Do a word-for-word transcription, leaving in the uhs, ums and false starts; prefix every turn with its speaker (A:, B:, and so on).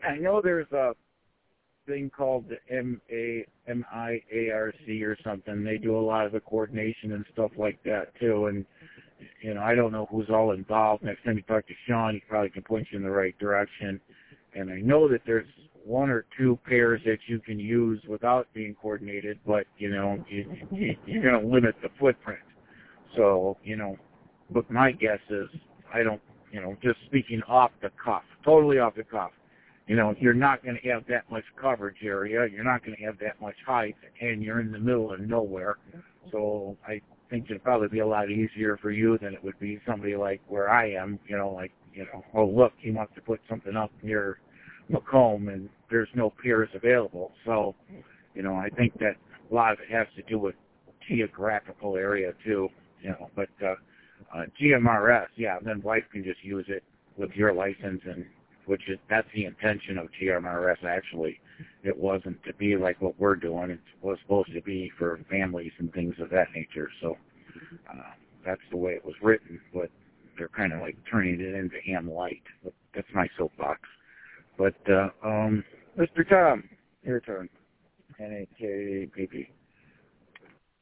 A: I know there's a thing called the M A M I A R C or something. They do a lot of the coordination and stuff like that too. And you know, I don't know who's all involved. Next time you talk to Sean, he probably can point you in the right direction. And I know that there's one or two pairs that you can use without being coordinated, but you know, you, you're going to limit the footprint. So you know, but my guess is, I don't, you know, just speaking off the cuff, totally off the cuff. You know, you're not going to have that much coverage area. You're not going to have that much height, and you're in the middle of nowhere. So I think it'd probably be a lot easier for you than it would be somebody like where I am. You know, like, you know, oh, look, he wants to put something up near Macomb, and there's no piers available. So, you know, I think that a lot of it has to do with geographical area, too. You know, but uh, uh, G M R S, yeah, then wife can just use it with your license, and which is, that's the intention of G M R S, actually. It wasn't to be like what we're doing. It was supposed to be for families and things of that nature. So uh, that's the way it was written, but they're kind of like turning it into Am Light. But that's my soapbox. But, uh, um, Mister Tom, your turn. N A K P P.